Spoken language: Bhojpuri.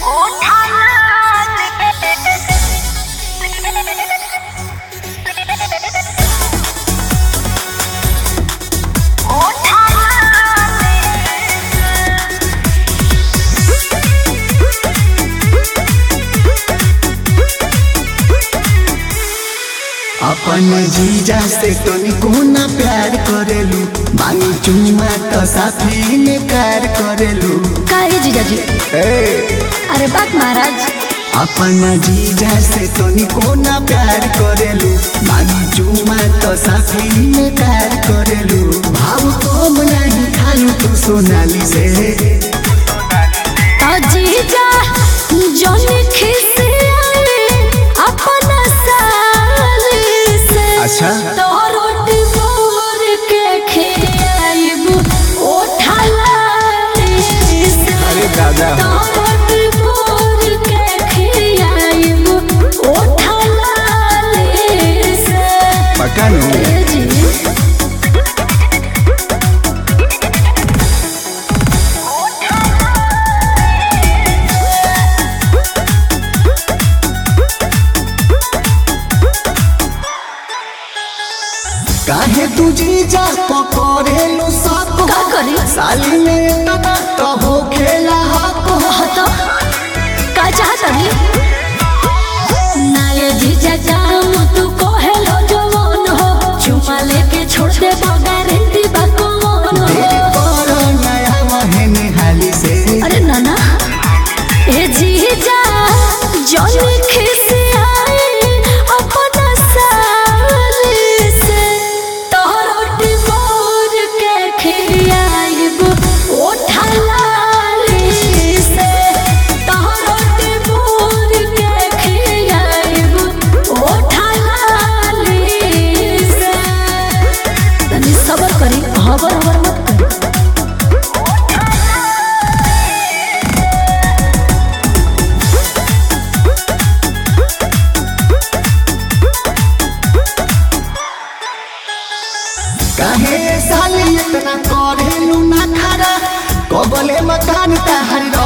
अपन जीजा से तनिको ना प्यार करेलू, मांगी चुम्मा तो साथी में कार करेलू। काहे जीजाजी? अरे बात महाराज। अपन जीजा से तनिको ना प्यार करेलू, मांगी चुम्मा तो साथी में कार करेलू। भाव कम नहीं खालू तू सोनाली से। जीजा जोनी खिसे अपना साली से। अच्छा तो रोटी बोर के खियाइब ओठाला से। अरे दादा तो रोटी बोर के खियाइब ओठाला से। पका नो काहे तू जीजा पकड़ेलू सब का करी? साली में तना तो हो खेला हक तो का चाहतनी ना ये जीजा काम तू कहेलो जवान हो, चुमा लेके छोड़ दे गारंटी बा कौन हो। करो नया महीने हाली से। अरे नाना ए जीजा जोनी खिसे आई अपना साली से। तो रोटी बोर के खियाइब ओठाला से। तो रोटी बोर के खियाइब ओठाला से। तनी सबर करी, हबर हबर मत करी। काहे साली इतना करेलू ना खरा, कबले मकान तहर